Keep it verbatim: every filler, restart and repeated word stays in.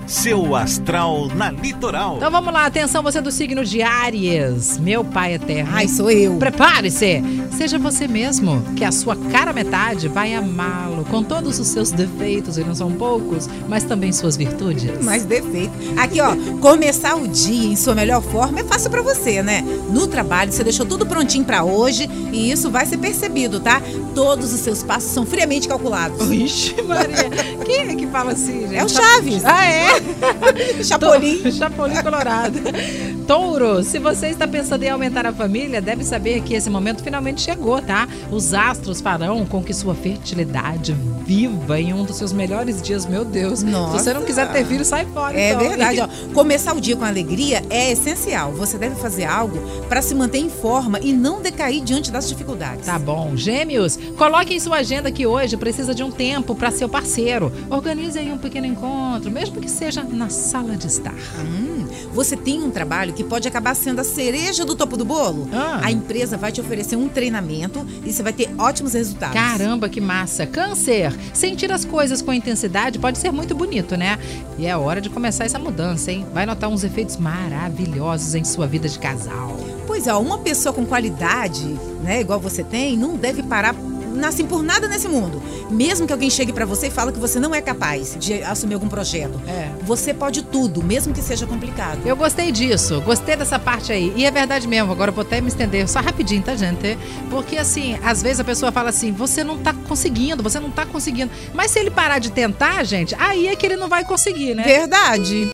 seu astral na Litoral. Então vamos lá, atenção, você do signo de Áries. Meu pai eterno. Ai, sou eu. Prepare-se. Seja você mesmo, que a sua cara metade vai amá-lo, com todos os seus defeitos, e não são poucos, mas também suas virtudes. Mais defeito. Aqui, ó, começar o dia em sua melhor forma é fácil pra você, né? No trabalho, você deixou tudo prontinho pra hoje e isso vai ser percebido, tá? Todos os seus passos são friamente calculados. Ixi, Maria. Quem é que fala assim, gente? É o Chaves. Ah, é? Chapolin. Chapolin colorado. Touro, se você está pensando em aumentar a família, deve saber que esse momento finalmente chegou, tá? Os astros farão com que sua fertilidade viva em um dos seus melhores dias. Meu Deus. Nossa. Se você não quiser ter filho, sai fora. É então. verdade, ó. Começar o dia com alegria é essencial. Você deve fazer algo para se manter em forma e não decair diante das dificuldades. Tá bom. Gêmeos, coloque em sua agenda que hoje precisa de um tempo para seu parceiro. Organize aí um pequeno encontro, mesmo que seja na sala de estar. Hum, você tem um trabalho que pode acabar sendo a cereja do topo do bolo? Ah. A empresa vai te oferecer um treinamento e você vai ter ótimos resultados. Caramba, que massa. Câncer, sentir as coisas com intensidade pode ser muito bonito, né? E é hora de começar essa mudança, hein? Vai notar uns efeitos maravilhosos em sua vida de casal. Pois é, uma pessoa com qualidade, né, igual você tem, não deve parar assim por nada nesse mundo. Mesmo que alguém chegue pra você e fale que você não é capaz de assumir algum projeto. É. Você pode tudo, mesmo que seja complicado. Eu gostei disso, gostei dessa parte aí. E é verdade mesmo, agora eu vou até me estender só rapidinho, tá, gente? Porque assim, às vezes a pessoa fala assim, você não tá conseguindo, você não tá conseguindo. Mas se ele parar de tentar, gente, aí é que ele não vai conseguir, né? Verdade.